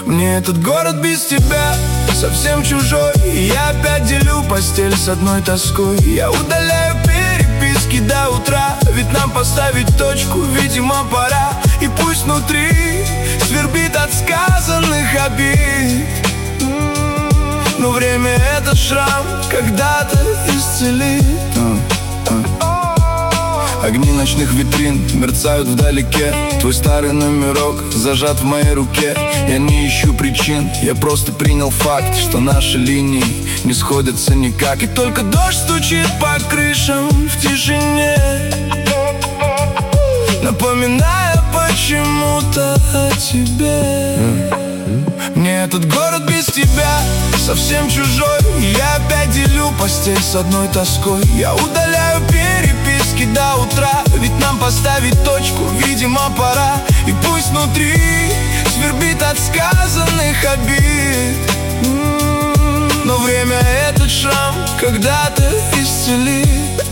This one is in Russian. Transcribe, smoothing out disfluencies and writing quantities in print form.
Мне этот город без тебя совсем чужой. И я опять делю постель с одной тоской. Я удаляю переписки до утра, ведь нам поставить точку, видимо, пора. И пусть внутри свербит от сказанных обид, но время этот шрам когда-то исцелит. Огни ночных витрин мерцают вдалеке. Твой старый номерок зажат в моей руке. Я не ищу причин, я просто принял факт, что наши линии не сходятся никак. И только дождь стучит по крышам в тишине, напоминая почему-то о тебе. Мне этот город без тебя совсем чужой. Я опять делю постель с одной тоской. Я удаляю переписки до утра, ведь нам поставить точку, видимо, пора. И пусть внутри свербит от сказанных обид, но время этот шрам когда-то исцелит.